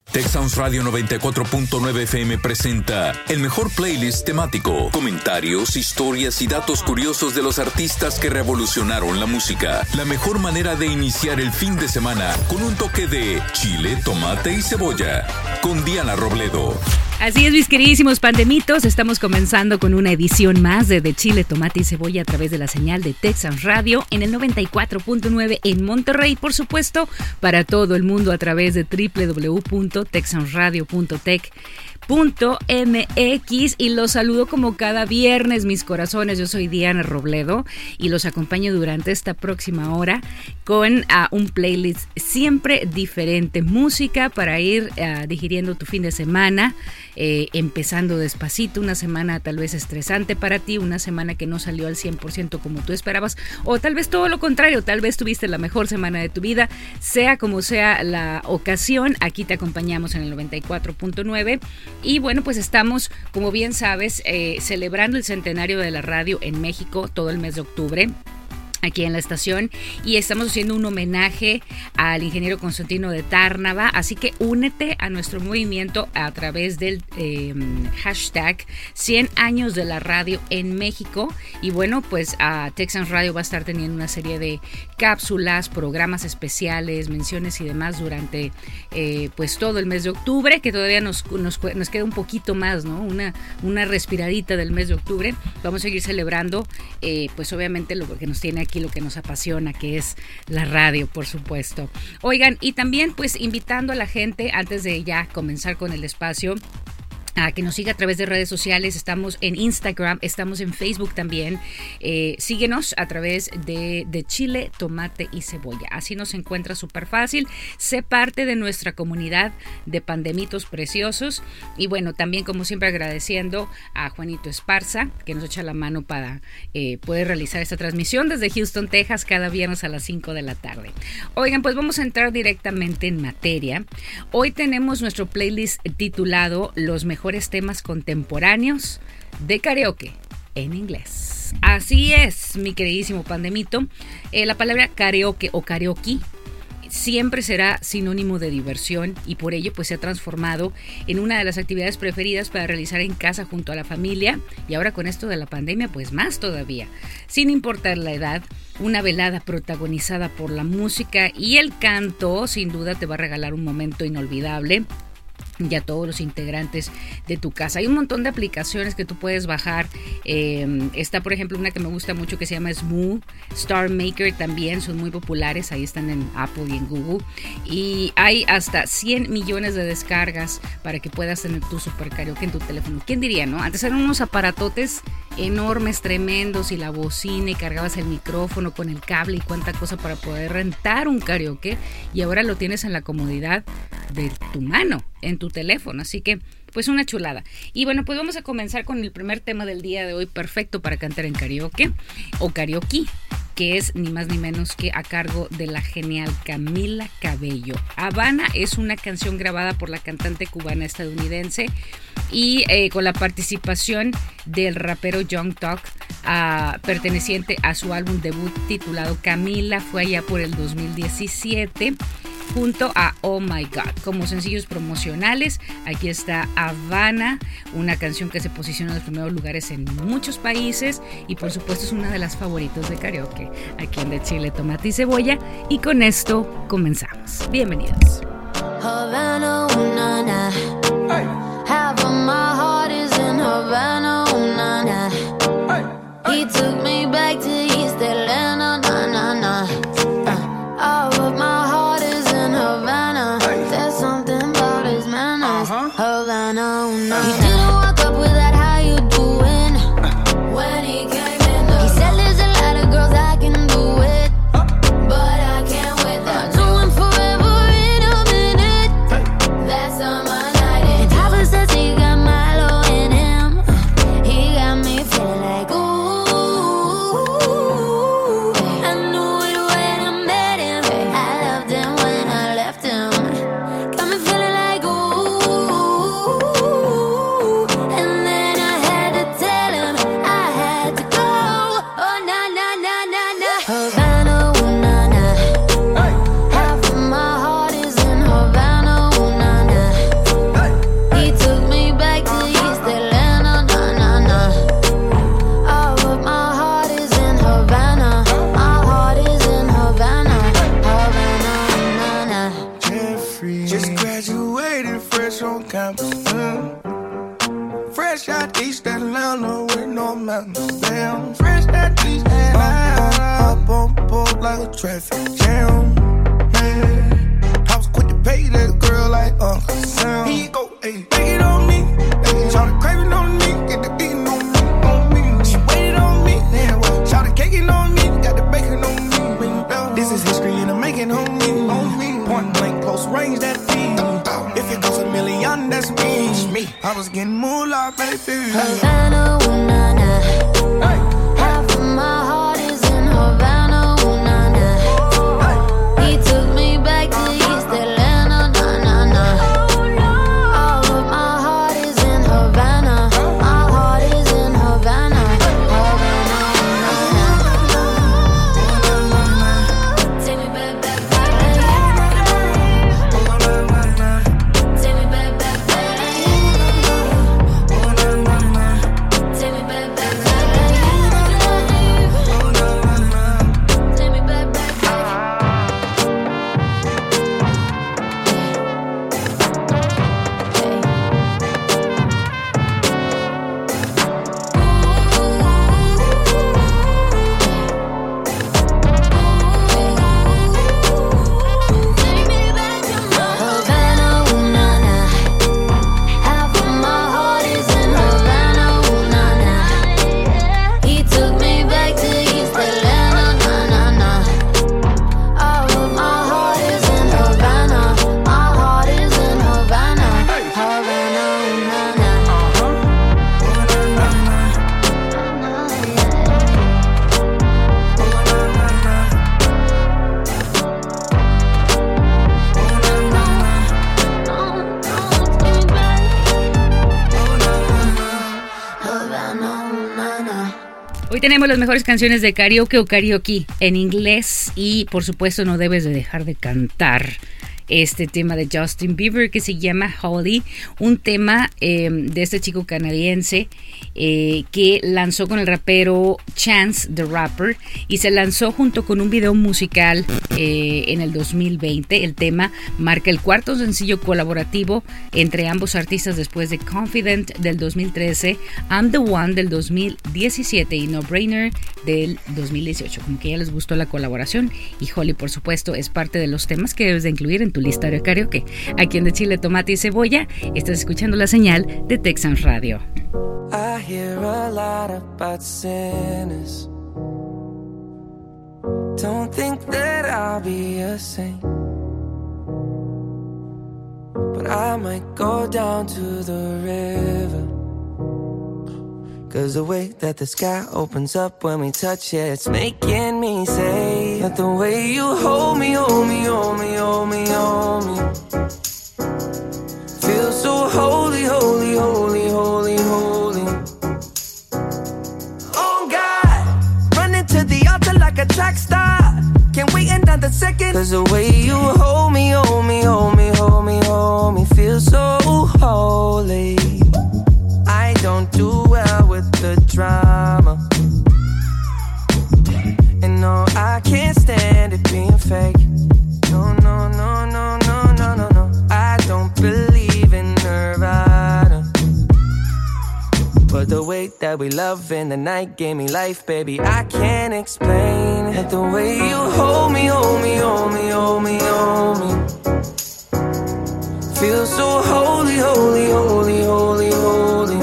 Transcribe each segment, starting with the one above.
Tech Sounds Radio 94.9 FM presenta el mejor playlist temático, comentarios, historias y datos curiosos de los artistas que revolucionaron la música. La mejor manera de iniciar el fin de semana con un toque de chile, tomate y cebolla. Con Diana Robledo. Así es, mis queridísimos pandemitos, estamos comenzando con una edición más de Chile, Tomate y Cebolla a través de la señal de Tech Sounds Radio en el 94.9 en Monterrey, por supuesto, para todo el mundo a través de www.techsoundsradio.tech.mx y los saludo como cada viernes, mis corazones. Yo soy Diana Robledo y los acompaño durante esta próxima hora con un playlist siempre diferente, música para ir digiriendo tu fin de semana, empezando despacito, una semana tal vez estresante para ti, una semana que no salió al 100% como tú esperabas, o tal vez todo lo contrario, tal vez tuviste la mejor semana de tu vida. Sea como sea la ocasión, aquí te acompañamos en el 94.9 y bueno, pues estamos, como bien sabes, celebrando el centenario de la radio en México todo el mes de octubre, aquí en la estación, y estamos haciendo un homenaje al ingeniero Constantino de Tárnava, así que únete a nuestro movimiento a través del hashtag 100 años de la radio en México. Y bueno, pues Tech Sounds Radio va a estar teniendo una serie de cápsulas, programas especiales, menciones y demás durante pues todo el mes de octubre, que todavía nos queda un poquito más, ¿no? Una respiradita del mes de octubre. Vamos a seguir celebrando pues obviamente lo que nos tiene aquí, lo que nos apasiona, que es la radio, por supuesto. Oigan, y también pues invitando a la gente, antes de ya comenzar con el espacio, a que nos siga a través de redes sociales. Estamos en Instagram, estamos en Facebook también. Síguenos a través de Chile, Tomate y Cebolla. Así nos encuentra súper fácil. Sé parte de nuestra comunidad de pandemitos preciosos. Y bueno, también como siempre agradeciendo a Juanito Esparza, que nos echa la mano para poder realizar esta transmisión desde Houston, Texas, cada viernes a las 5 de la tarde. Oigan, pues vamos a entrar directamente en materia. Hoy tenemos nuestro playlist titulado Los mejores temas contemporáneos de karaoke en inglés. Así es, mi queridísimo pandemito. La palabra karaoke o karaoke siempre será sinónimo de diversión y por ello pues se ha transformado en una de las actividades preferidas para realizar en casa junto a la familia, y ahora con esto de la pandemia pues más todavía. Sin importar la edad, una velada protagonizada por la música y el canto sin duda te va a regalar un momento inolvidable y a todos los integrantes de tu casa. Hay un montón de aplicaciones que tú puedes bajar. Está, por ejemplo, una que me gusta mucho que se llama Smooth, Star Maker también, son muy populares. Ahí están en Apple y en Google. Y hay hasta 100 millones de descargas para que puedas tener tu super karaoke en tu teléfono. ¿Quién diría, no? Antes eran unos aparatotes enormes, tremendos, y la bocina, y cargabas el micrófono con el cable y cuánta cosa para poder rentar un karaoke, y ahora lo tienes en la comodidad de tu mano, en tu teléfono, así que pues una chulada. Y bueno, pues vamos a comenzar con el primer tema del día de hoy, perfecto para cantar en karaoke o karaoke, que es ni más ni menos que a cargo de la genial Camila Cabello. Habana es una canción grabada por la cantante cubana estadounidense y con la participación del rapero Young Thug, perteneciente a su álbum debut titulado Camila. Fue allá por el 2017 junto a Oh My God. Como sencillos promocionales, aquí está Habana, una canción que se posiciona en los primeros lugares en muchos países y por supuesto es una de las favoritas de karaoke aquí en De Chile, Tomate y Cebolla, y con esto comenzamos. Bienvenidos. Havana, una, na. Hey. Half of my heart is in Havana, una, na. Hey. He took me back to East Atlanta, na, na, na. All of my heart is in Havana. Hey. There's something about his manners. Havana, una. He didn't walk up with that, how you doing? When he came in the he said there's a lot of girls I can do it, but I can't with that. Do him forever in a minute. That's on my night. And Papa says he got Milo in him. He got me feeling like ooh. I knew it when I met him. I loved him when I left him. Got me feeling like ooh. Graduated fresh on campus. Fresh out East Atlanta with no mountains. Damn, fresh out East Atlanta. Up on board like a traffic jam. Man, I was quick to pay that girl like Uncle Sam. Here you go, ayy, take it on me. Ayy, shout the craving on me, get the beating on me. She waited on me, damn. Shout the caking on me, got the bacon on me. This is history and I'm making on me. Point blank, close range, that feed. If it goes $1 million, that's me. I was getting moolah, baby. Havana, ooh, nah, nah. Half of my heart is in Havana, ooh, nah, nah. He took me back to East Atlanta, nah, nah, nah. All of my heart is in Havana. My heart is in Havana. Havana, ooh, nah, nah. Take me back, back, back. Take me back, back, back. Take me back, back, back. Take me back, back, back. Havana, ooh, nah, nah. Half of my heart is in Havana, ooh, nah, nah. He took me back to East Atlanta, nah, nah, nah. All of my heart is in Havana. My heart is in Havana. Havana, ooh, nah, nah. Hoy tenemos las mejores canciones de karaoke o karaoke en inglés y por supuesto no debes de dejar de cantar este tema de Justin Bieber que se llama Holly, un tema de este chico canadiense que lanzó con el rapero Chance the Rapper y se lanzó junto con un video musical en el 2020. El tema marca el cuarto sencillo colaborativo entre ambos artistas después de Confident del 2013, I'm the One del 2017 y No Brainer del 2018. Como que ya les gustó la colaboración y Holly por supuesto es parte de los temas que debes de incluir en tu lista de karaoke. Aquí en De Chile, Tomate y Cebolla estás escuchando la señal de Texas Radio. I hear a lot about sinners. Don't think that I'll be a saint, but I might go down to the river. 'Cause the way that the sky opens up when we touch it, it's making me say that the way you hold me, hold me, hold me, hold me, hold me, feel so holy, holy, holy, holy, holy. Oh God, running to the altar like a track star. Can't wait another second. 'Cause the way you hold me, hold me, hold me, hold me, hold me, feel so holy. I don't do well with the drama, and no, I can't stand it being fake. No, no, no, no, no, no, no, no. I don't believe in Nirvana, but the way that we love in the night gave me life, baby. I can't explain it. The way you hold me, hold me, hold me, hold me, hold me, feel so holy, holy, holy, holy, holy.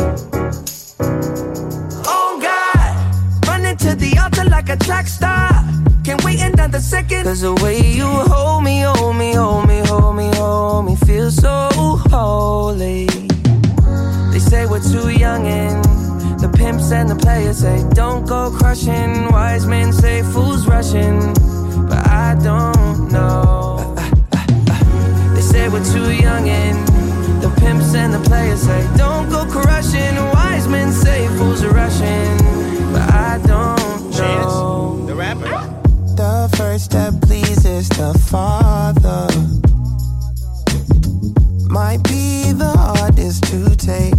Oh God, running to the altar like a track star. Can't wait another second. 'Cause the way you hold me, hold me, hold me, hold me, hold me, feel so holy. They say we're too young and the pimps and the players say don't go crushing. Wise men say fools rushing, but I don't know. They say we're too young and the pimps and the players say don't go crushing. Wise men say fools are rushing, but I don't know. Chance, the rapper. The first that pleases the Father might be the hardest to take.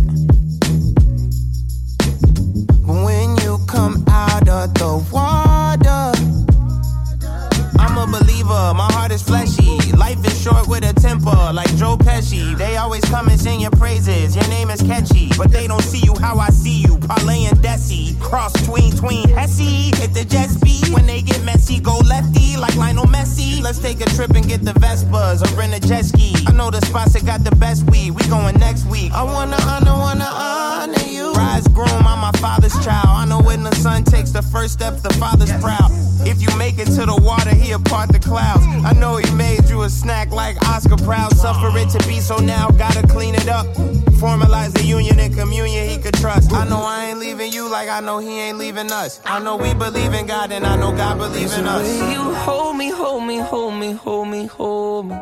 When you come out of the water, I'm a believer, my heart is fleshy. Life is short with a temper, like Joe Pesci. They always come and sing your praises, your name is catchy, but they don't see you how I see you, Parlay and Desi. Cross tween Hesse, hit the jet speed. When they get messy, go lefty, like Lionel Messi. Let's take a trip and get the Vespas or rent a jet ski. I know the spots that got the best weed, we going next week. I wanna honor you. Rise groom, I'm my father's child. I know when the son takes the first step, the father's proud. If you make it to the water, he'll part the clouds. I know he made you a snack like Oscar Proud. Suffer it to be, so now gotta clean it up. Formalize the union and communion he could trust. I know I ain't leaving you like I know he ain't leaving us. I know we believe in God and I know God believes in us. You hold me, hold me, hold me, hold me, hold me.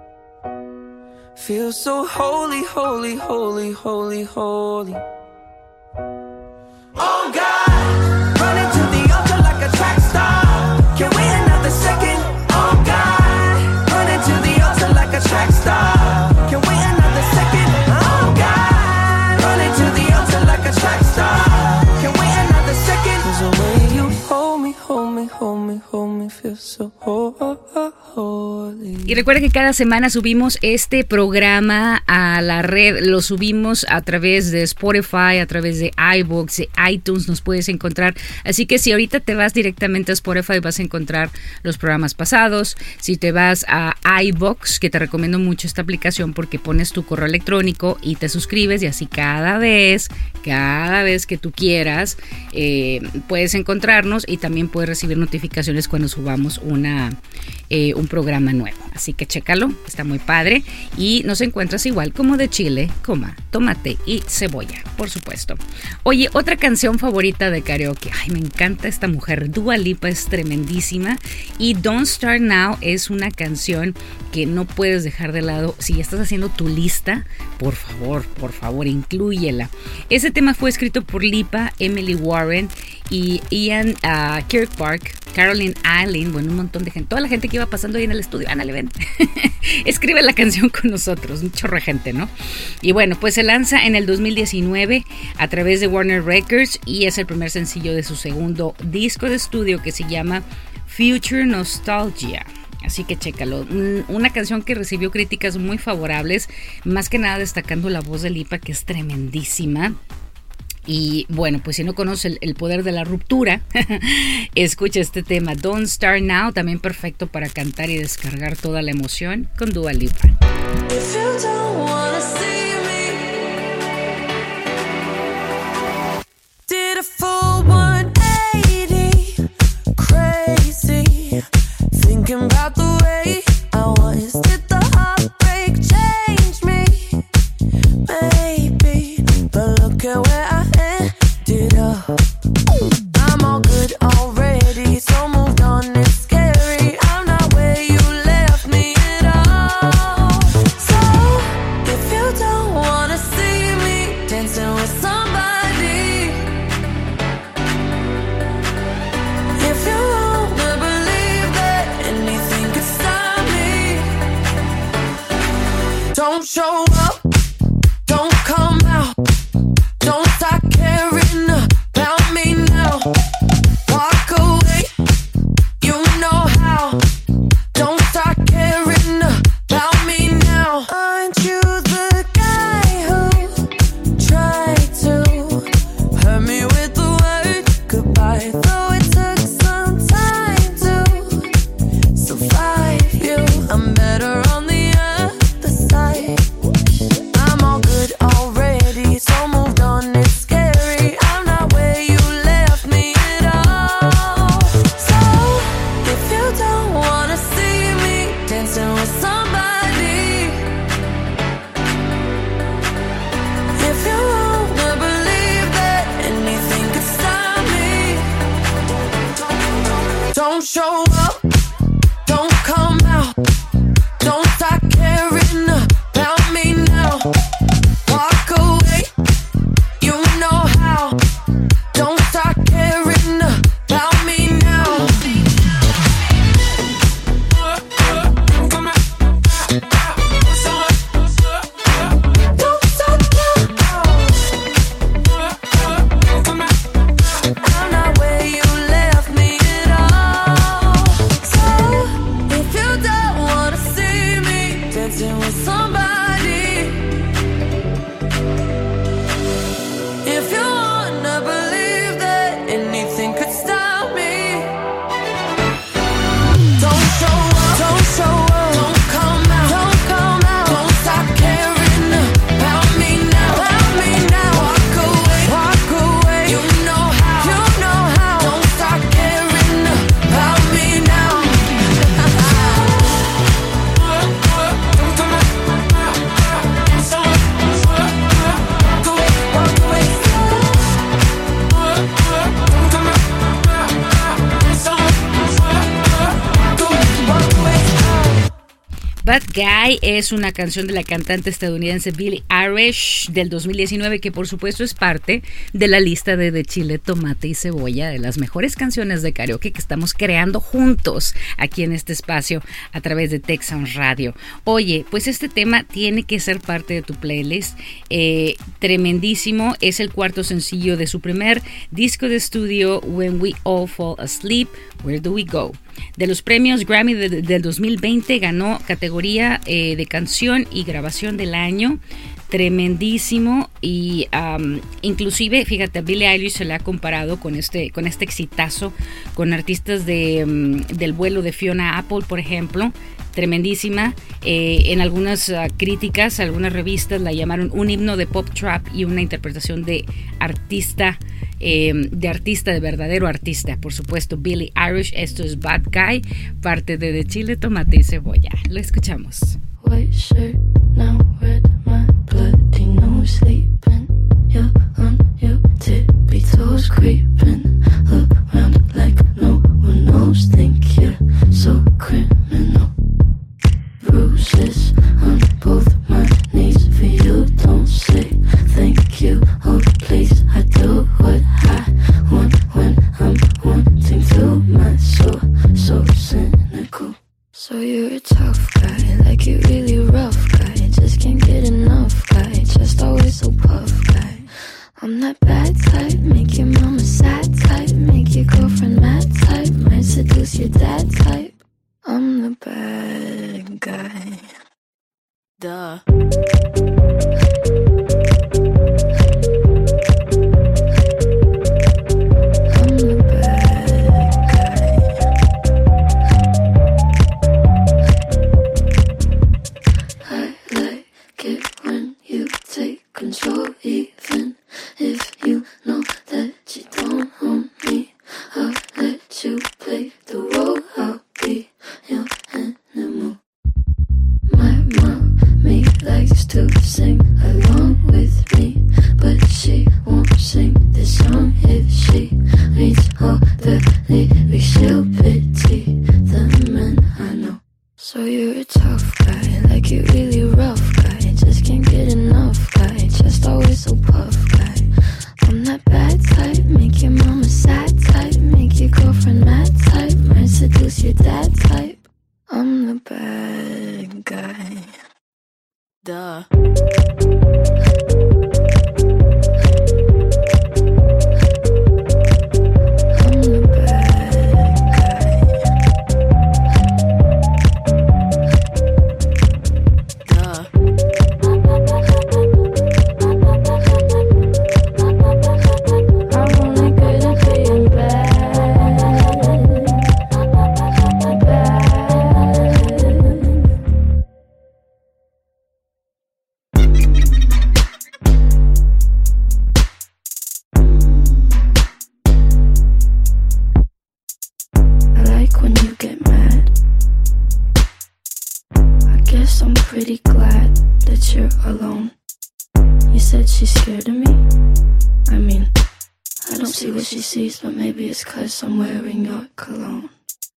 Feel so holy, holy, holy, holy, holy. Oh God, running to the altar like a track star. Can we another second? Oh God, running to the altar like a track star. Can we another second? Oh God, running to the altar like a track star. Can we another second? 'Cause the way you hold me, hold me, hold me, hold me, feel so holy. Y recuerda que cada semana subimos este programa a la red, lo subimos a través de Spotify, a través de iVoox, de iTunes, nos puedes encontrar. Así que si ahorita te vas directamente a Spotify vas a encontrar los programas pasados. Si te vas a iVoox, que te recomiendo mucho esta aplicación porque pones tu correo electrónico y te suscribes y así cada vez que tú quieras puedes encontrarnos y también puedes recibir notificaciones cuando subamos un programa nuevo. Así que chécalo, está muy padre y nos encuentras igual como de chile, tomate y cebolla, por supuesto. Oye, otra canción favorita de karaoke. Ay, me encanta esta mujer. Dua Lipa es tremendísima y Don't Start Now es una canción que no puedes dejar de lado. Si estás haciendo tu lista, por favor, inclúyela. Ese tema fue escrito por Lipa, Emily Warren y Ian Kirkpark, Caroline Eileen, bueno, un montón de gente, toda la gente que iba pasando ahí en el estudio. Ándale, ven. Escribe la canción con nosotros, un chorro de gente, ¿no? Y bueno, pues se lanza en el 2019 a través de Warner Records y es el primer sencillo de su segundo disco de estudio que se llama Future Nostalgia. Así que chécalo, una canción que recibió críticas muy favorables, más que nada destacando la voz de Lipa, que es tremendísima. Y bueno, pues si no conoces el poder de la ruptura, escucha este tema, Don't Start Now, también perfecto para cantar y descargar toda la emoción con Dua Lipa. If you don't wanna see me, did a full 180, crazy, thinking about the way I was. Did the heartbreak change me? Maybe, but look at where I ended up. I'm all good already, so moved on, it's scary. I'm not where you left me at all. So, if you don't wanna see me dancing with somebody, if you wanna believe that anything could stop me, don't show up, don't come out, don't start caring about me now. Walk away, you know how. Don't start caring about me now. Aren't you the guy who tried to hurt me with the word goodbye? Though it took some time to survive you, I'm better on the other side. I'm all good already. Bad Guy es una canción de la cantante estadounidense Billie Eilish del 2019, que por supuesto es parte de la lista de Chile, Tomate y Cebolla, de las mejores canciones de karaoke que estamos creando juntos aquí en este espacio a través de Texas Radio. Oye, pues este tema tiene que ser parte de tu playlist. Tremendísimo, es el cuarto sencillo de su primer disco de estudio, When We All Fall Asleep, Where Do We Go? De los premios Grammy del 2020 ganó categoría de canción y grabación del año. Tremendísimo. Y inclusive, fíjate, a Billie Eilish se le ha comparado con este exitazo con artistas del vuelo de Fiona Apple, por ejemplo. Tremendísima. En algunas críticas, algunas revistas la llamaron un himno de pop trap y una interpretación de artista, de verdadero artista. Por supuesto, Billie Eilish. Esto es Bad Guy, parte de Chile, Tomate y Cebolla. Lo escuchamos. White shirt, now red, my bloody nose sleeping. You're on your tippy toes creeping around like no one knows. Think you're so criminal. Bruises on both my knees for you. Don't say thank you. Oh please, I do what I want when I'm wanting to. My soul so cynical. So you're a tough guy, like you really rough guy. Just can't get enough guy, just always so puff guy. I'm that bad type, make your mama sad type, make your girlfriend mad type, might seduce your dad type. I'm the bad guy. Duh. Control, even if you know that you don't own me. I'll let you play the role. I'll be your animal. My mommy likes to sing along with me, but she won't sing this song if she reads all the lyrics. She'll pity the men I know. So you're a tough guy, like you really rough guy. Just can't get enough guy, just always so puff guy. I'm that bad type, make your mama sad type, make your girlfriend mad type, might seduce your dad type. I'm the bad guy. Duh. Pretty glad that you're alone. You said she's scared of me? I mean, I don't see what she sees, but maybe it's 'cause I'm wearing your cologne.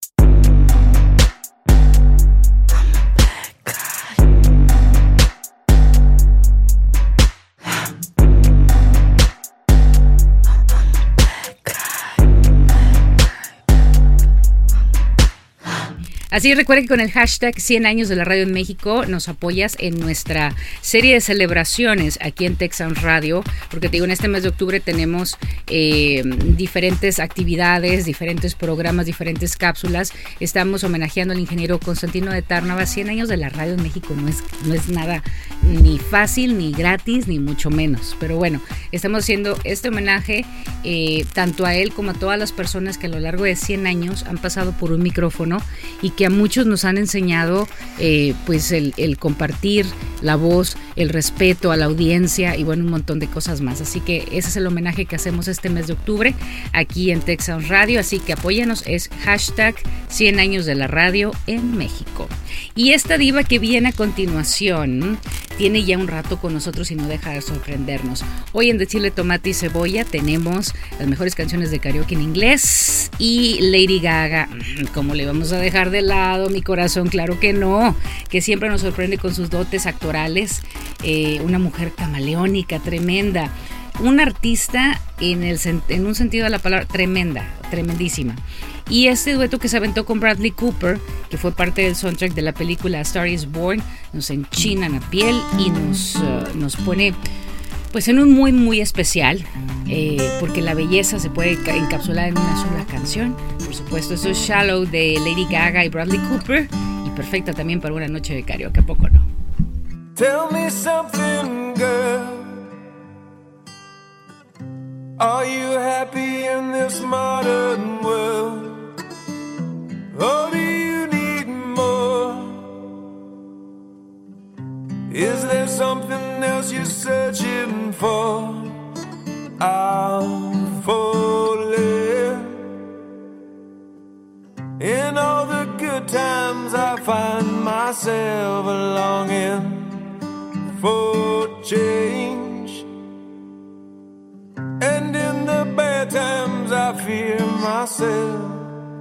Así recuerden que con el hashtag 100 años de la radio en México nos apoyas en nuestra serie de celebraciones aquí en Texas Radio, porque te digo, en este mes de octubre tenemos diferentes actividades, diferentes programas, diferentes cápsulas. Estamos homenajeando al ingeniero Constantino de Tárnava. 100 años de la radio en México no es nada ni fácil, ni gratis, ni mucho menos. Pero bueno, estamos haciendo este homenaje tanto a él como a todas las personas que a lo largo de 100 años han pasado por un micrófono y que a muchos nos han enseñado pues el compartir la voz, el respeto a la audiencia y bueno, un montón de cosas más. Así que ese es el homenaje que hacemos este mes de octubre aquí en Texas Radio. Así que apóyanos, es hashtag 100 años de la radio en México. Y esta diva que viene a continuación tiene ya un rato con nosotros y no deja de sorprendernos. Hoy en De Chile, Tomate y Cebolla tenemos las mejores canciones de karaoke en inglés y Lady Gaga. ¿Cómo le vamos a dejar de lado, mi corazón? Claro que no, que siempre nos sorprende con sus dotes actorales. Una mujer camaleónica, tremenda. Una artista en un sentido de la palabra tremenda, tremendísima. Y este dueto que se aventó con Bradley Cooper, que fue parte del soundtrack de la película A Star is Born, nos enchina la piel y nos pone pues en un muy muy especial, porque la belleza se puede encapsular en una sola canción. Por supuesto, eso es Shallow de Lady Gaga y Bradley Cooper, y perfecta también para una noche de karaoke, ¿a poco no? Tell me something, girl. Are you happy in this modern world? Or do you need more? Is there something else you're searching for? I'm falling. In all the good times I find myself longing for change. And in the bad times I fear myself.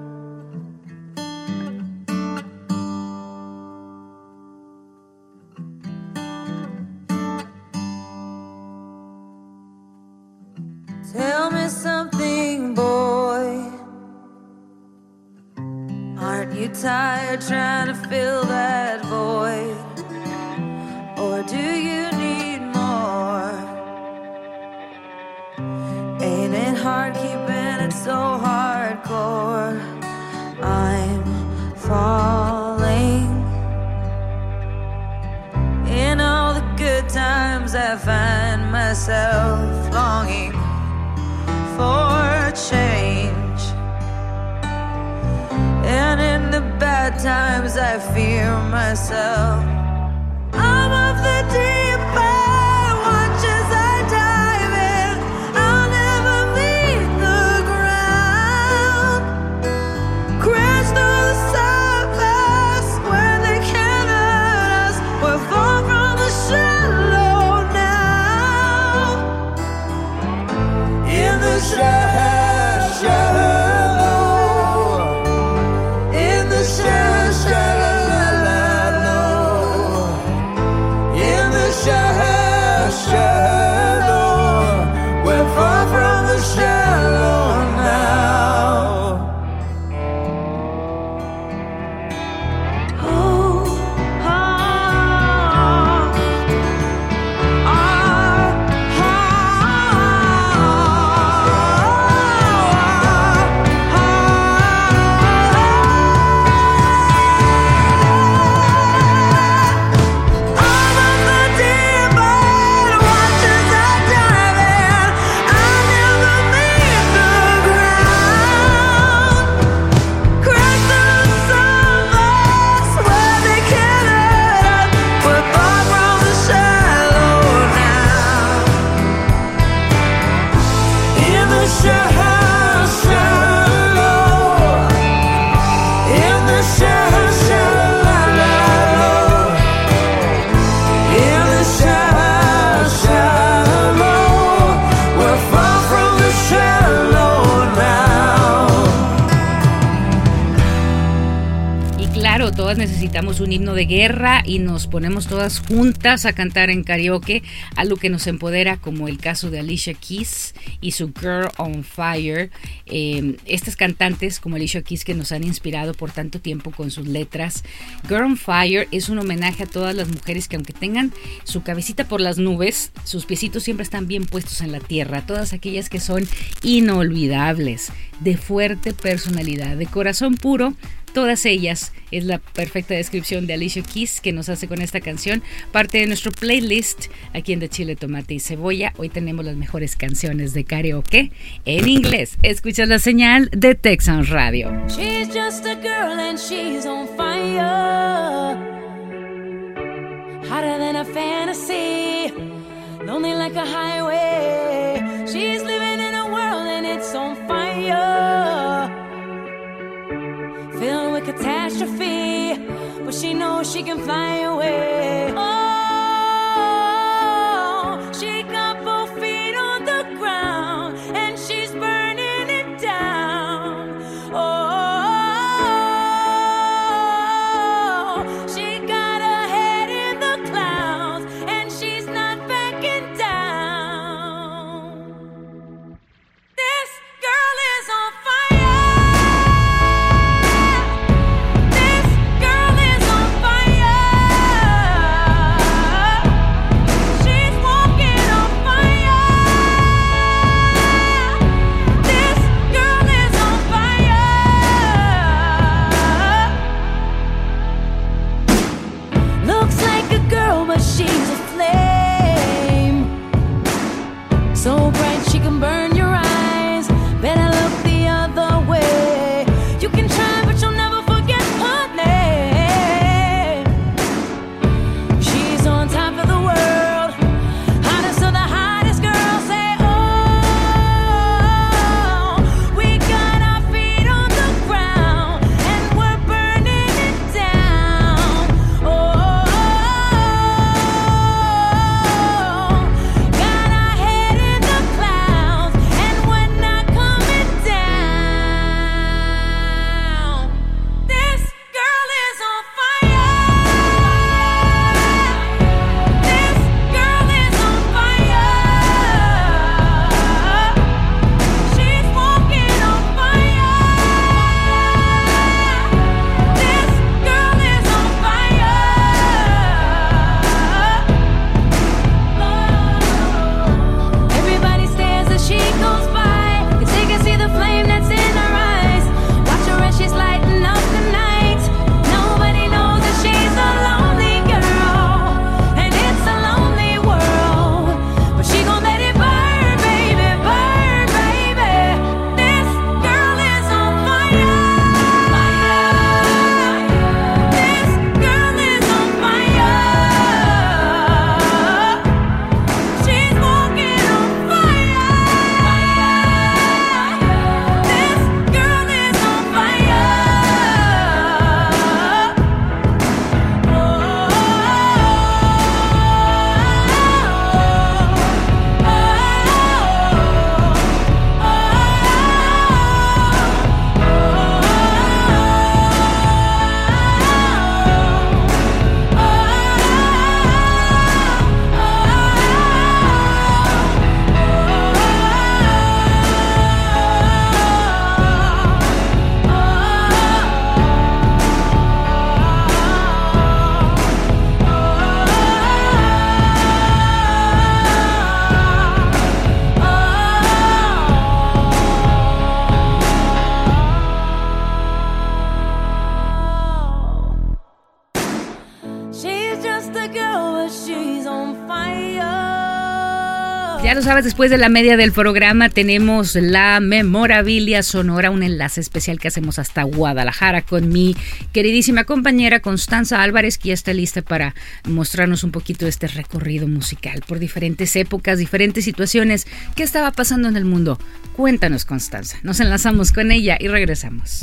Tell me something, boy. Aren't you tired trying to fill that void? Or do you need more? Ain't it hard keeping it so hardcore? I'm falling. In all the good times I find myself longing for change. And in the bad times I fear myself. I'm of the deep end, watch as I dive in. I'll never meet the ground. Crash through the surface where they can't hurt us. We're far from the shallow now. In the shallow, in the shallow, in the shallow, we're far from the shallow now. Oh, oh, Todas necesitamos un himno de guerra y nos ponemos todas juntas a cantar en karaoke, algo que nos empodera, como el caso de Alicia Keys y su Girl on Fire. Estas cantantes como Alicia Keys, que nos han inspirado por tanto tiempo con sus letras. Girl on Fire es un homenaje a todas las mujeres que, aunque tengan su cabecita por las nubes, sus piecitos siempre están bien puestos en la tierra. Todas aquellas que son inolvidables, de fuerte personalidad, de corazón puro. Todas ellas es la perfecta descripción de Alicia Keys, que nos hace con esta canción, parte de nuestro playlist aquí en De Chile, Tomate y Cebolla. Hoy tenemos las mejores canciones de karaoke en inglés. Escuchas la señal de Texan Radio. She's just a girl and she's on fire, hotter than a fantasy, lonely like a highway. She's living in a world and it's on fire, filled with catastrophe, but she knows she can fly away. Oh, Ya lo sabes, después de la media del programa tenemos la memorabilia sonora, un enlace especial que hacemos hasta Guadalajara con mi queridísima compañera Constanza Álvarez, que ya está lista para mostrarnos un poquito de este recorrido musical por diferentes épocas, diferentes situaciones. ¿Qué estaba pasando en el mundo? Cuéntanos, Constanza. Nos enlazamos con ella y regresamos.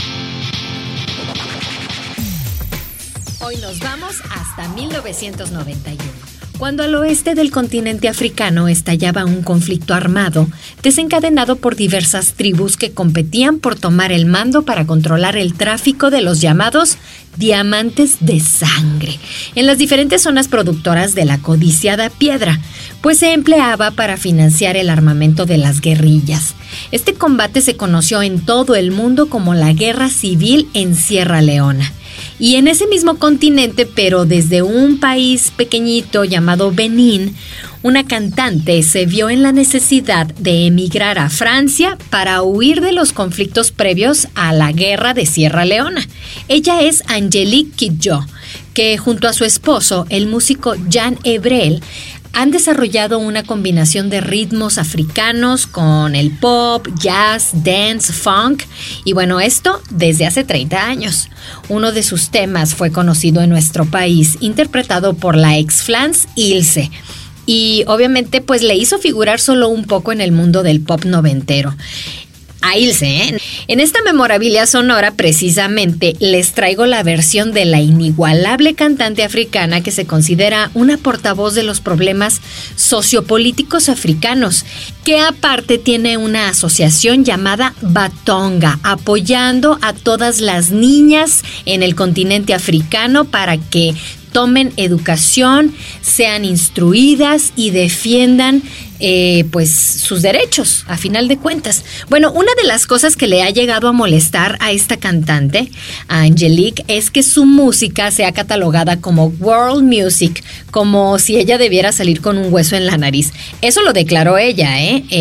Hoy nos vamos hasta 1991. Cuando al oeste del continente africano estallaba un conflicto armado, desencadenado por diversas tribus que competían por tomar el mando para controlar el tráfico de los llamados diamantes de sangre en las diferentes zonas productoras de la codiciada piedra, pues se empleaba para financiar el armamento de las guerrillas. Este combate se conoció en todo el mundo como la Guerra Civil en Sierra Leona. Y en ese mismo continente, pero desde un país pequeñito llamado Benín, una cantante se vio en la necesidad de emigrar a Francia para huir de los conflictos previos a la guerra de Sierra Leona. Ella es Angélique Kidjo, que junto a su esposo, el músico Jan Hebrel, han desarrollado una combinación de ritmos africanos con el pop, jazz, dance, funk y bueno, esto desde hace 30 años. Uno de sus temas fue conocido en nuestro país, interpretado por la ex-Flans Ilse. Y obviamente pues le hizo figurar solo un poco en el mundo del pop noventero. A Ilse, ¿eh? En esta memorabilia sonora precisamente les traigo la versión de la inigualable cantante africana que se considera una portavoz de los problemas sociopolíticos africanos, que aparte tiene una asociación llamada Batonga, apoyando a todas las niñas en el continente africano para que tomen educación, sean instruidas y defiendan pues sus derechos, a final de cuentas. Bueno, una de las cosas que le ha llegado a molestar a esta cantante, a Angélique, es que su música sea catalogada como world music, como si ella debiera salir con un hueso en la nariz. Eso lo declaró ella,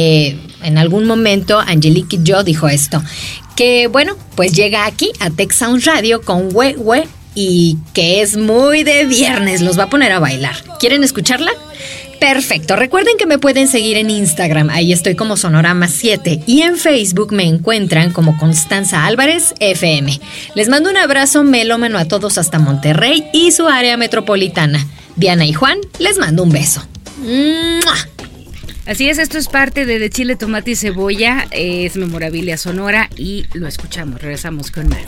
en algún momento Angélique Kidjo dijo esto, que bueno, pues llega aquí a Tech Sounds Radio con We y que es muy de viernes, los va a poner a bailar. ¿Quieren escucharla? Perfecto, recuerden que me pueden seguir en Instagram, ahí estoy como Sonorama7 y en Facebook me encuentran como Constanza Álvarez FM. Les mando un abrazo melómano a todos hasta Monterrey y su área metropolitana. Diana y Juan, les mando un beso. ¡Mua! Así es, esto es parte de Chile, Tomate y Cebolla, es memorabilia sonora y lo escuchamos, regresamos con más.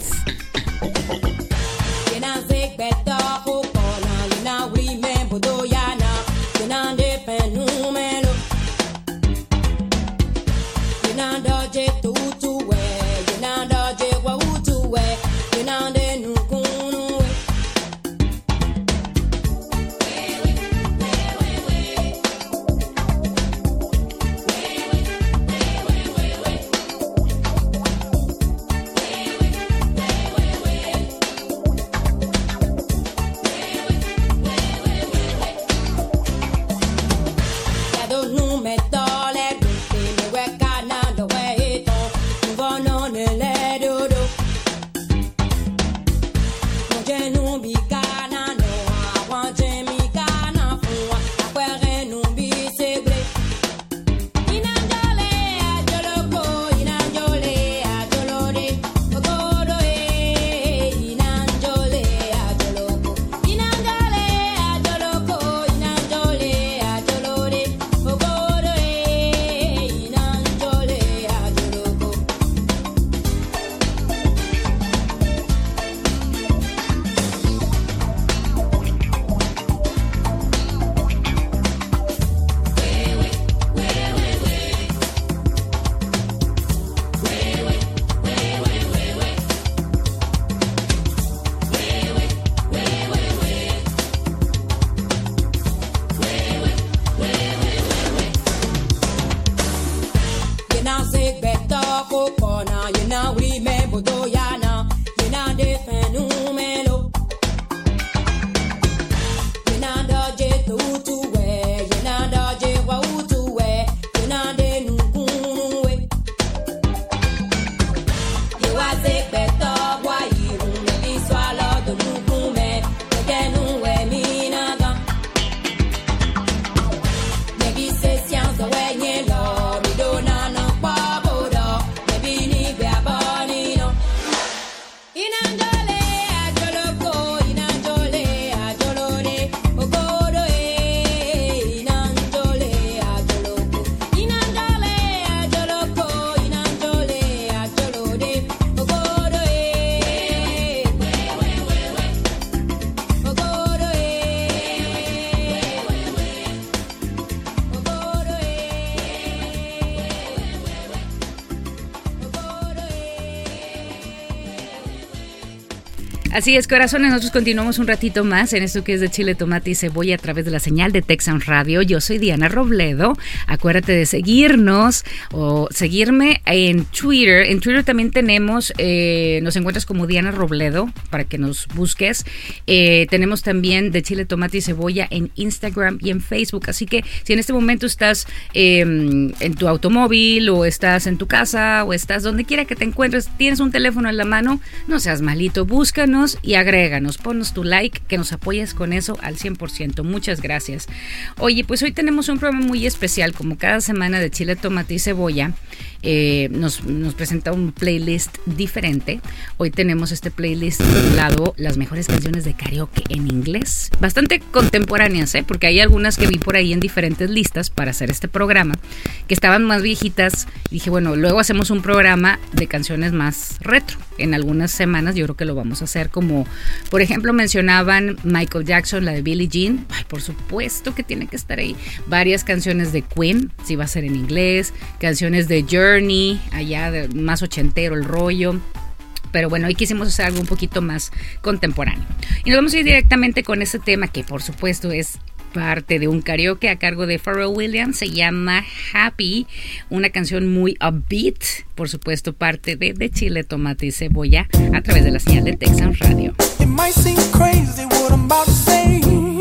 Así es, corazones, nosotros continuamos un ratito más en esto que es de chile, tomate y cebolla a través de la señal de Texas Radio. Yo soy Diana Robledo. Acuérdate de seguirnos o seguirme en Twitter. En Twitter también tenemos, nos encuentras como Diana Robledo para que nos busques. Tenemos también de chile, tomate y cebolla en Instagram y en Facebook. Así que si en este momento estás en tu automóvil o estás en tu casa o estás donde quiera que te encuentres, tienes un teléfono en la mano, no seas malito, búscanos y agréganos, ponnos tu like, que nos apoyes con eso al 100%. Muchas gracias. Oye, pues hoy tenemos un programa muy especial, como cada semana de chile, tomate y cebolla. Nos presenta un playlist diferente. Hoy tenemos este playlist titulado Las mejores canciones de karaoke en inglés, bastante contemporáneas, porque hay algunas que vi por ahí en diferentes listas para hacer este programa, que estaban más viejitas. Dije, bueno, luego hacemos un programa de canciones más retro. En algunas semanas yo creo que lo vamos a hacer, como por ejemplo mencionaban Michael Jackson, la de Billie Jean. Ay, por supuesto que tiene que estar ahí. Varias canciones de Queen, si va a ser en inglés, canciones de Journey, allá más ochentero el rollo. Pero bueno, hoy quisimos hacer algo un poquito más contemporáneo. Y nos vamos a ir directamente con ese tema que por supuesto es parte de un karaoke a cargo de Pharrell Williams. Se llama Happy, una canción muy upbeat, por supuesto parte de Chile, Tomate y Cebolla a través de la señal de Texas Radio. It might seem crazy what I'm about to say.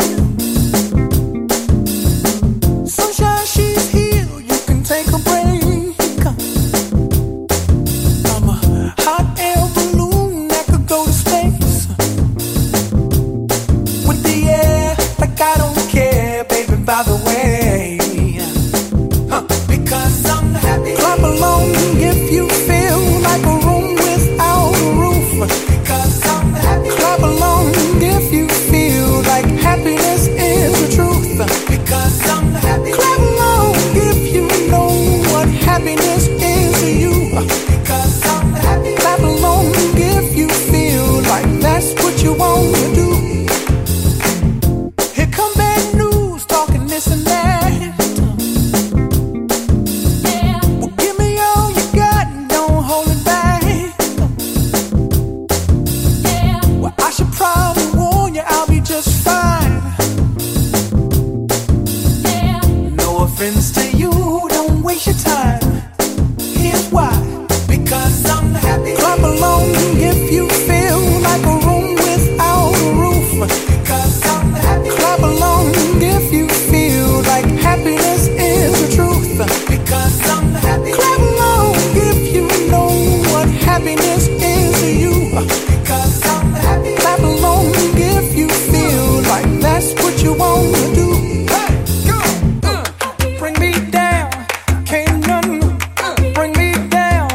Sunshine, she's here, you can take a break. I'm a hot air balloon that could go to space. With the air, like I don't care, baby, by the way. Because I'm happy. Clap along if you feel like a room without a roof. Because I'm happy. Clap along if you feel like happiness is the truth. Because I'm happy. Clap along if you know what happiness is to you. Because I'm happy. Clap along if you feel like that's what you want to do. Here come bad news, talking this and that. Yeah. Well, give me all you got and don't hold it back. Yeah. Well, I should probably warn you, I'll be just fine. Yeah. No offense to you, don't waste your time. Here's why. Because I'm happy. Clap along if you feel like a room without a roof. Because I'm happy. Clap along if you feel like happiness is the truth. Because I'm happy. Clap along if you know what happiness is to you. Because I'm happy. Clap along if you feel like that's what you want to do. Hey, go. Bring me down, can't none bring me down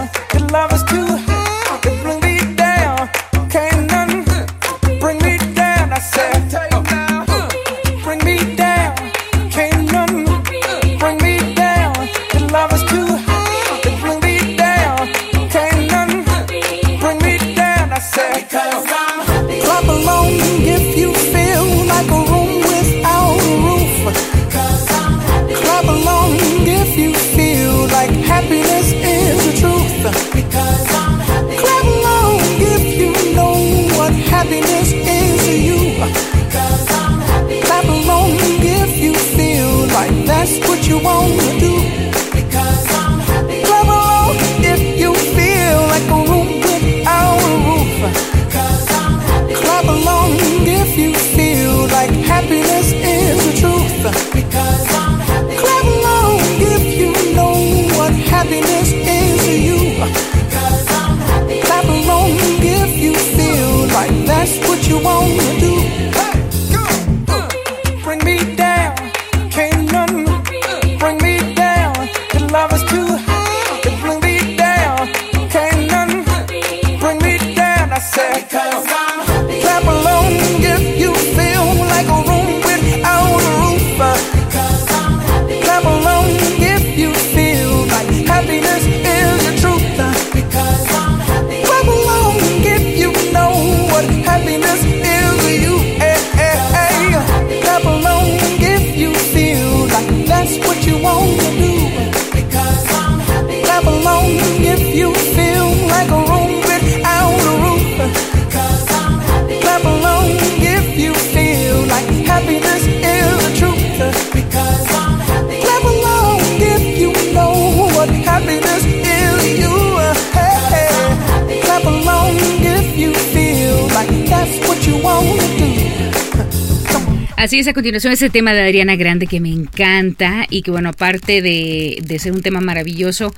Así es, a continuación ese tema de Ariana Grande que me encanta y que bueno, aparte de ser un tema maravilloso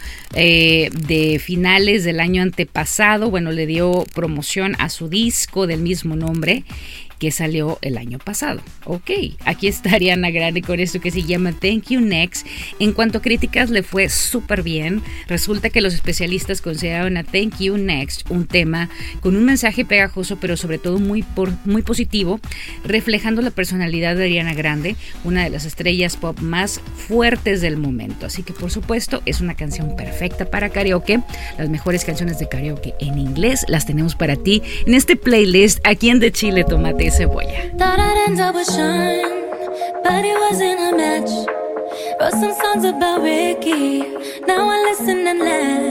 de finales del año antepasado, bueno, le dio promoción a su disco del mismo nombre que salió el año pasado. Ok, aquí está Ariana Grande con esto que se llama Thank You Next. En cuanto a críticas, le fue súper bien. Resulta que los especialistas consideraron a Thank You Next un tema con un mensaje pegajoso, pero sobre todo muy positivo, reflejando la personalidad de Ariana Grande, una de las estrellas pop más fuertes del momento. Así que, por supuesto, es una canción perfecta para karaoke. Las mejores canciones de karaoke en inglés las tenemos para ti en este playlist aquí en De Chile, Tomate y Cebolla. Thought I'd end up with Sean, but it wasn't a match. Wrote some songs about Ricky, now I listen and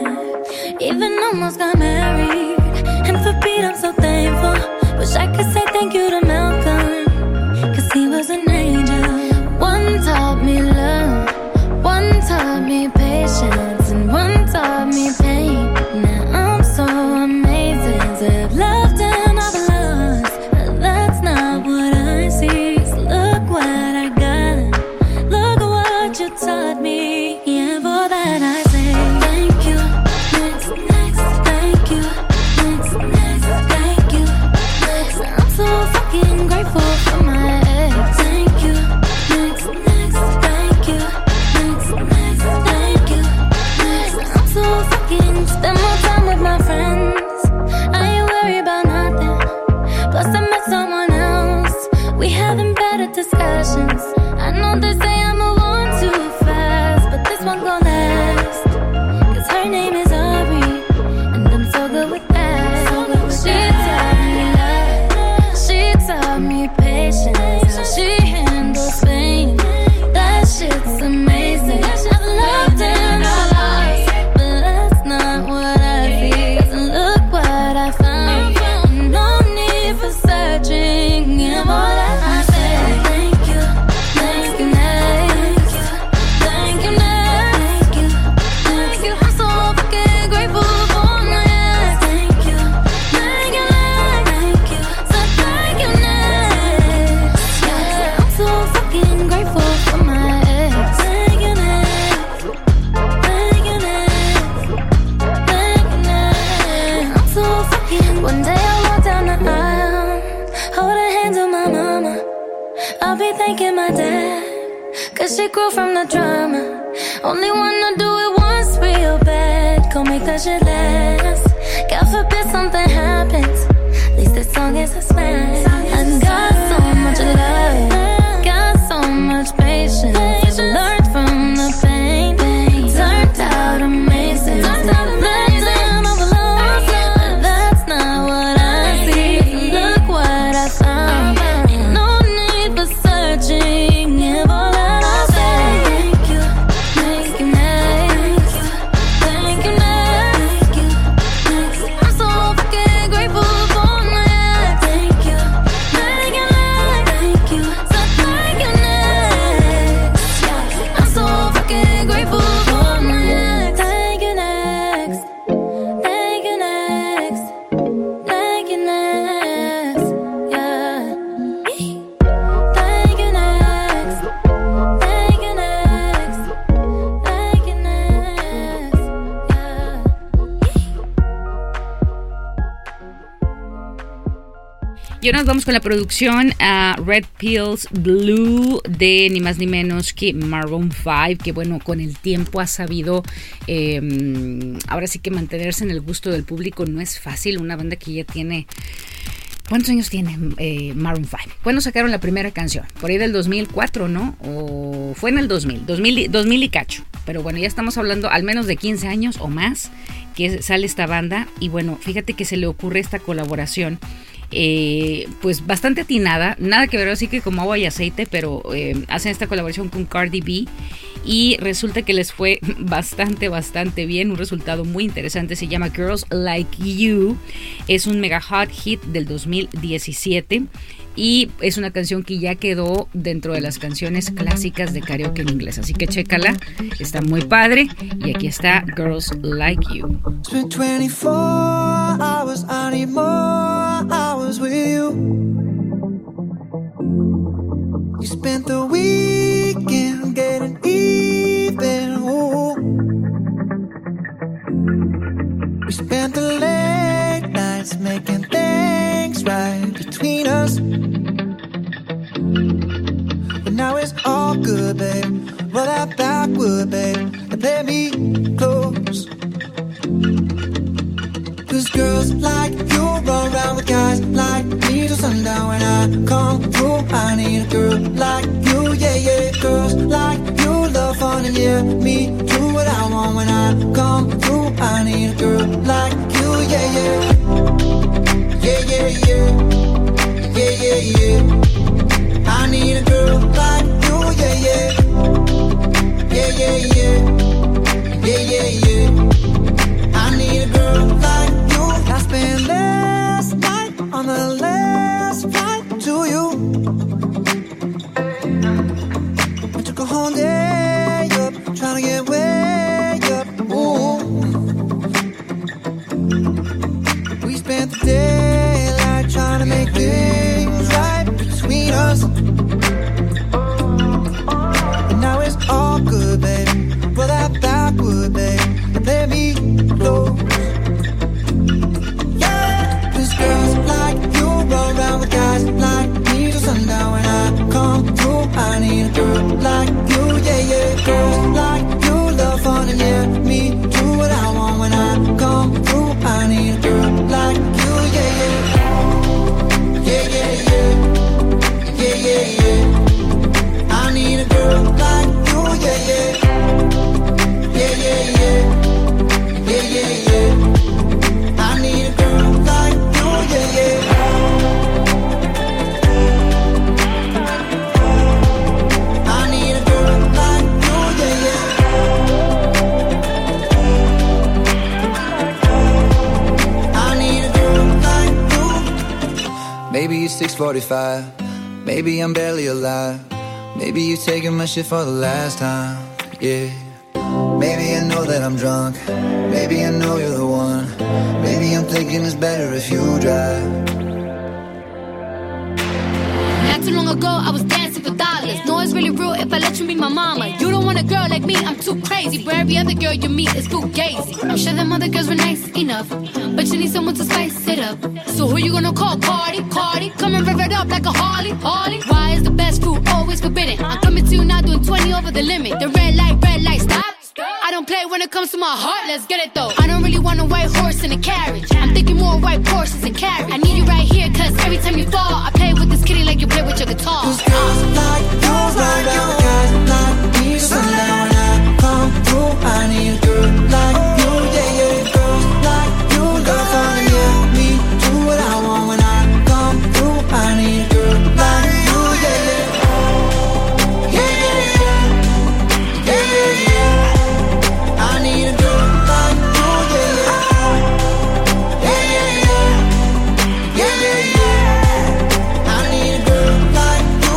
laugh. Even almost got married, and for Pete I'm so thankful. Wish I could say thank you to Malcolm, cause he was an angel. One taught me love, one taught me patience, and one taught me pain. Now I'm so amazing to have loved and I've lost. That's not what I see. So look what I got. Look what you taught me. Yeah, for that I say thank you. Next, next, thank you. Next, next, thank you. Next, I'm so fucking grateful for my ex. Thank you. Next, next, thank you. Next, next, thank you. Next, I'm so fucking spend more time with my friends. I ain't worried about nothing. Plus I met someone else. We having better discussions. I know they say I'm a one too fast, but this one gon' last. Cause her name is Aubrey, and I'm so good with that. She taught me love, she taught me patience, how she handles pain. That shit's amazing. I've loved and I lost, but that's not what I see. Cause look what I found. No need for searching. Yeah, more than I say. Thank you, thank you, next. Thank you, next. Thank you, thank you. I'm so fucking grateful for my ex. Thank you, thank you, next. Thank you, so thank you, next. Yeah, I'm so fucking grateful for my ex. Thank you, next. Thank you, next. Thank you, next. I'm so fucking. One day I'll walk down the aisle, hold her hands on my mama. I'll be thanking my dad, cause she grew from the drama. Only wanna do it once real bad, gon' make that shit last. God forbid something happens, at least this song is a smash. I got so much love, got so much patience. I learned from the pain, it turned out amazing. Let down all the lows, but that's not what I see. Look what I found, ain't no need for searching. Yeah, all that I say. Thank you, thank you, next. Thank you, next. Thank you, next. I'm so fucking grateful for my ex. Thank you, thank you, next. Thank you, so thank you, next. Yeah, I'm so fucking grateful for my ex. Thank you, next. Thank you, next. Thank you, next. Yeah. Thank you, next. Thank you, next. Thank you, next. Yeah. Y ahora nos vamos con la producción a Red Pills Blue de ni más ni menos que Maroon 5, que bueno, con el tiempo ha sabido ahora sí que mantenerse en el gusto del público. No es fácil, una banda que ya tiene... ¿Cuántos años tiene Maroon 5? ¿Cuándo sacaron la primera canción? Por ahí del 2004, ¿no? O fue en el 2000 y cacho. Pero bueno, ya estamos hablando al menos de 15 años o más que sale esta banda. Y bueno, fíjate que se le ocurre esta colaboración pues bastante atinada, nada que ver así que como agua y aceite, pero hacen esta colaboración con Cardi B y resulta que les fue bastante bien, un resultado muy interesante. Se llama Girls Like You, es un mega hot hit del 2017 y es una canción que ya quedó dentro de las canciones clásicas de karaoke en inglés, así que chécala, está muy padre. Y aquí está Girls Like You. Spent 24 hours, I need more hours with you. spent the weekend getting even. Ooh. We spent the late nights making things right between us. But now it's all good, babe. Roll that backward, babe, and play me close. Cause girls like you run around with guys like me till sundown. When I come through, I need a girl like you, yeah, yeah. Girls like you love fun and yeah, me do what I want. When I come through, I need a girl like you, yeah, yeah. Yeah, yeah, yeah. Yeah, yeah, yeah. I need a girl like you, yeah, yeah. Yeah, yeah, yeah. Yeah, yeah, yeah. I need a girl like you. I spent last night on the last flight to you. I took a whole day up, trying to get way up. Ooh. We spent the daylight trying to make things right between us. But now it's all good, baby. Roll that backward, babe, and play me close. Yeah, cause girls like you roll around with guys like me till sundown. When I come through, I need a girl like you, yeah, yeah. Girls like you love fun and yeah, me do what I want. When I come through, I need a girl like you, yeah, yeah. Yeah, yeah, yeah. Yeah, yeah, yeah. I need a girl like you, yeah, yeah. Yeah, yeah, yeah. Yeah, yeah, yeah. I need a girl like you, yeah, yeah. I need a girl like you, yeah, yeah. I need a girl like you. Maybe it's 6:45. Maybe I'm barely alive. Maybe you taking my shit for the last time, yeah. Maybe I know that I'm drunk. Maybe I know you're the one. Maybe I'm thinking it's better if you drive. Not too long ago, I was dancing for dollars. No, it's really real if I let you meet my mama. You don't want a girl like me, I'm too crazy. But every other girl you meet is fugazi. I'm sure them other girls were nice enough, but you need someone to spice it up. So who you gonna call? Cardi, Cardi. Come and rev it up like a Harley, Harley. Why is the best food always forbidden? I'm coming to you now doing 20 over the limit. The red light, stop. I don't play when it comes to my heart, let's get it though. I don't really want a white horse in a carriage. I'm thinking more white horses and carriage. I need you right here, cause every time you fall, I play with this kitty like you play with your guitar. Cause girls like you run around with guys like me till sundown. When I come through, I need a girl like you, yeah, yeah. Girls like you love fun and yeah, me do what I want. When I come through, I need a girl like you, yeah, yeah. Yeah, yeah, yeah. Yeah, yeah, yeah. I need a girl like you, yeah, yeah. Yeah, yeah, yeah. Yeah, yeah, yeah. I need a girl like you.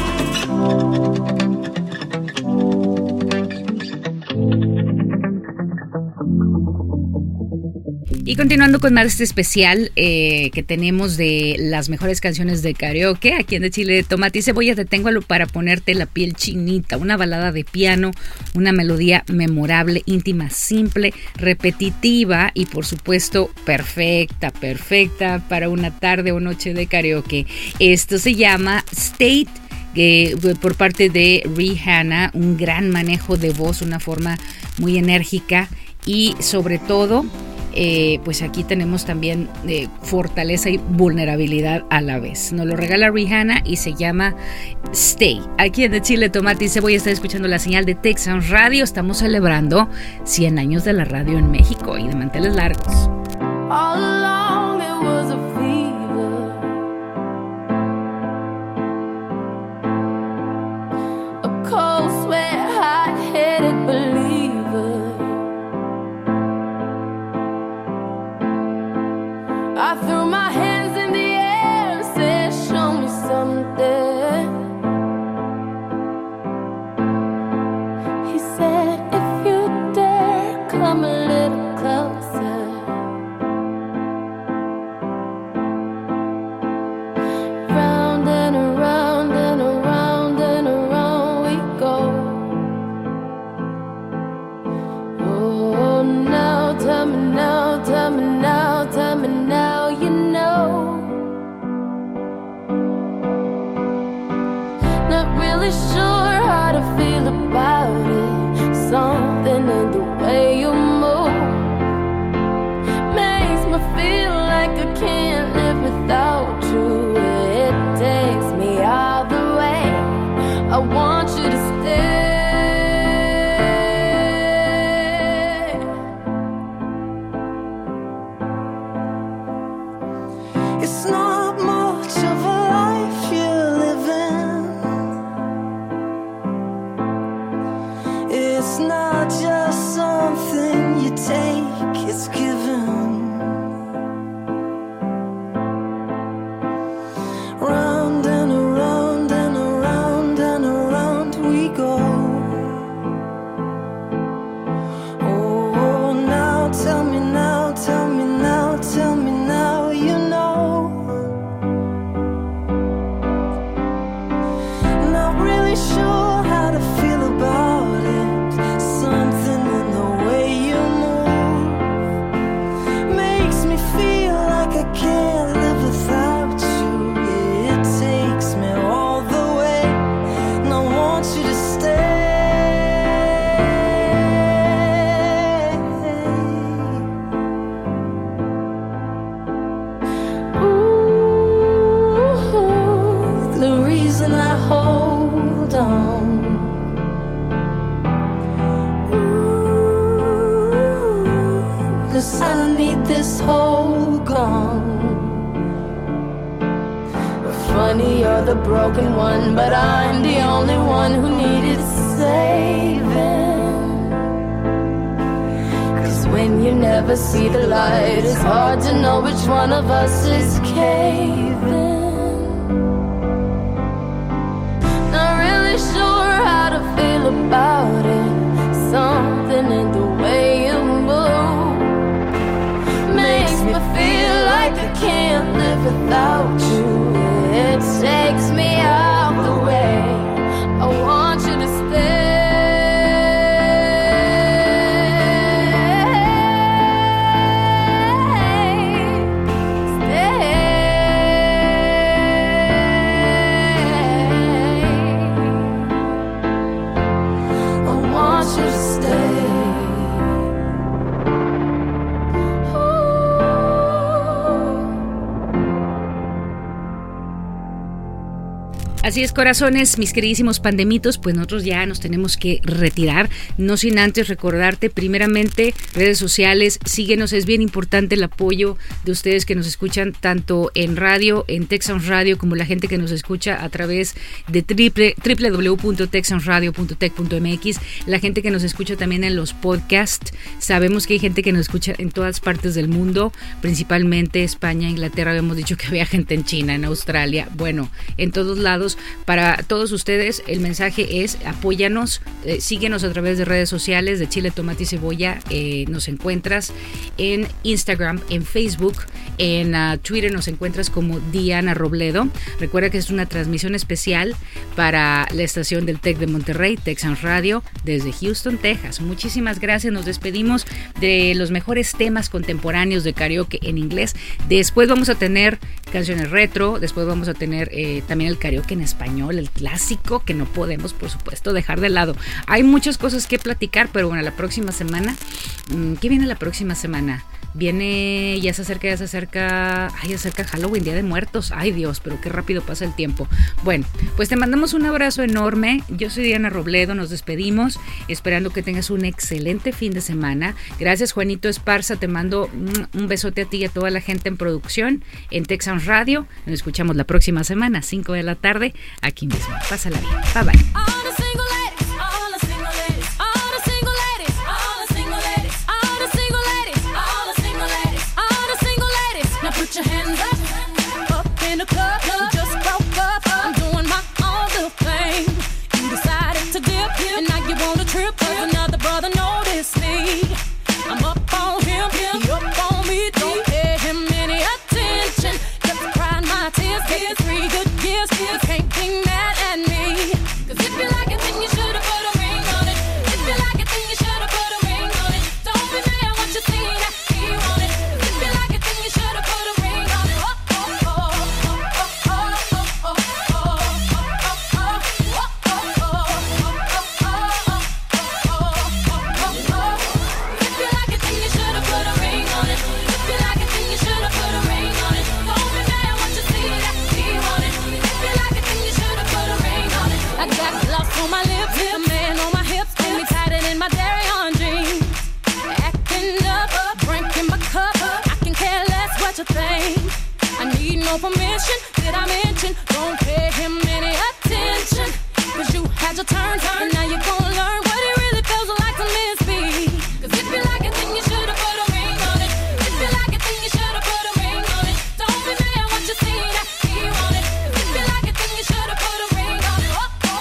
Y continuando con más de este especial que tenemos de las mejores canciones de karaoke, aquí en De Chile de Tomate y Cebolla, te tengo algo para ponerte la piel chinita, una balada de piano, una melodía memorable, íntima, simple, repetitiva y por supuesto perfecta para una tarde o noche de karaoke. Esto se llama State, por parte de Rihanna, un gran manejo de voz, una forma muy enérgica y sobre todo pues aquí tenemos también fortaleza y vulnerabilidad a la vez. Nos lo regala Rihanna y se llama Stay. Aquí en De Chile, Tomate y Cebolla está escuchando la señal de Texas Radio. Estamos celebrando 100 años de la radio en México y de manteles largos. All along it was a fever, a cold sweat, hot-headed believer. I threw my hands in the air and said, show me something. He said, if you dare, come a little closer. you know. Not really sure how to feel about it. Something in the way you move makes me feel like I can't live without you. It takes me all the way. I want you to stay. It's not much of a life you're living. It's not just something you take, it's given. Round and around and around and around we go. Oh, now tell me now, tell me now, tell me now, you know. Not really sure how to feel about it. Something in the way you move makes me feel like I can't live without you. It takes me all the way, and I want you to stay. Ooh, the reason I hold on. Ooh, 'cause I need this whole gone. Funny, you're the broken one, but I'm the only one who needed saving. 'Cause when you never see the light, it's hard to know which one of us is caving. Not really sure how to feel about it. Something in the way you move makes me feel like I can't live without you. It takes me out the way. I want you to stay. I want you to stay. Así es, corazones, mis queridísimos pandemitos, pues nosotros ya nos tenemos que retirar, no sin antes recordarte, primeramente, redes sociales, síguenos, es bien importante el apoyo de ustedes que nos escuchan tanto en radio, en Texas Radio, como la gente que nos escucha a través de www.texansradio.tech.mx, la gente que nos escucha también en los podcasts. Sabemos que hay gente que nos escucha en todas partes del mundo, principalmente España, Inglaterra, habíamos dicho que había gente en China, en Australia, bueno, en todos lados. Para todos ustedes el mensaje es apóyanos, síguenos a través de redes sociales de Chile, Tomate y Cebolla, nos encuentras en Instagram, en Facebook, en Twitter nos encuentras como Diana Robledo. Recuerda que es una transmisión especial para la estación del TEC de Monterrey, Texas Radio, desde Houston, Texas. Muchísimas gracias, nos despedimos de los mejores temas contemporáneos de karaoke en inglés. Después vamos a tener canciones retro, después vamos a tener también el karaoke en español, el clásico que no podemos, por supuesto, dejar de lado. Hay muchas cosas que platicar, pero bueno, la próxima semana, ¿qué viene la próxima semana? Viene, ya se acerca Halloween, Día de Muertos. Ay Dios, pero qué rápido pasa el tiempo. Bueno, pues te mandamos un abrazo enorme. Yo soy Diana Robledo, nos despedimos, esperando que tengas un excelente fin de semana. Gracias, Juanito Esparza, te mando un besote a ti y a toda la gente en producción en Texas Radio. Nos escuchamos la próxima semana, 5 de la tarde, aquí mismo. Pásala bien, bye bye. Put your hands up in the club, you just broke up. I'm doing my own little thing. You decided to dip, and now you want a trip, 'cause another brother noticed me. I'm up on him, he up on me, don't pay him any attention. Just crying my tears, get 3 good years, you can't be mad at me. 'Cause if you like it, then you my dairy on dreams. Acting up, drinking my cup. I can care less what you think. I need no permission, did I mention? Don't pay him any attention. Cause you had your turn, and now you're gonna learn what it really feels like to miss me. Cause if you like it, then you should've put a ring on it. If you like it, then you should've put a ring on it. Don't be mad what you see that he want it. If you like it, then you should've put a ring on it.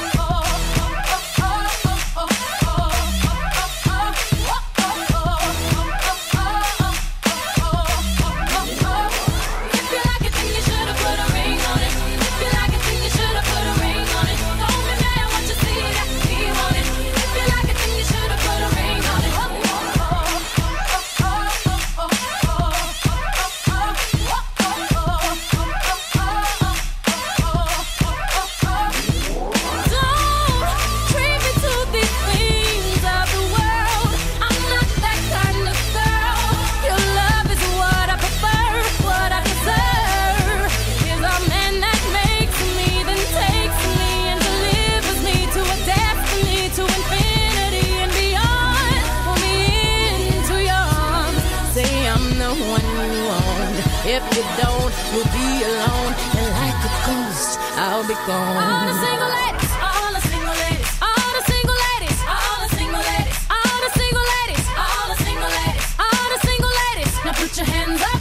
If you don't, you'll be alone. And like a ghost, I'll be gone. All the single ladies, all the single ladies, all the single ladies, all the single ladies, all the single ladies, all the single ladies, all the single ladies. Now put your hands up.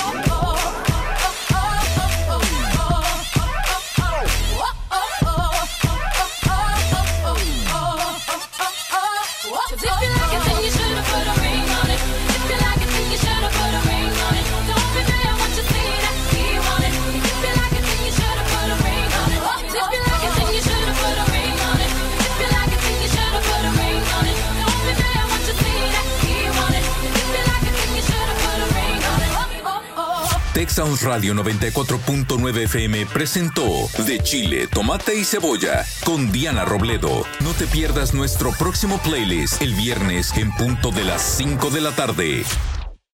Cause if you like it, then you should've put a ring on it. If you like it, then you should've put a ring on it. Don't be mad what you see that he want it. If you like it, then you should've put a ring on it. If you like it, then you should've put a ring on it. If you like it, then you should've put a ring on it. Don't be mad what you see that he want it. If you like it, then you should've put a ring on it. Texas Radio 94.9 FM presentó De Chile, Tomate y Cebolla con Diana Robledo. No te pierdas nuestro próximo playlist el viernes en punto de las 5 de la tarde.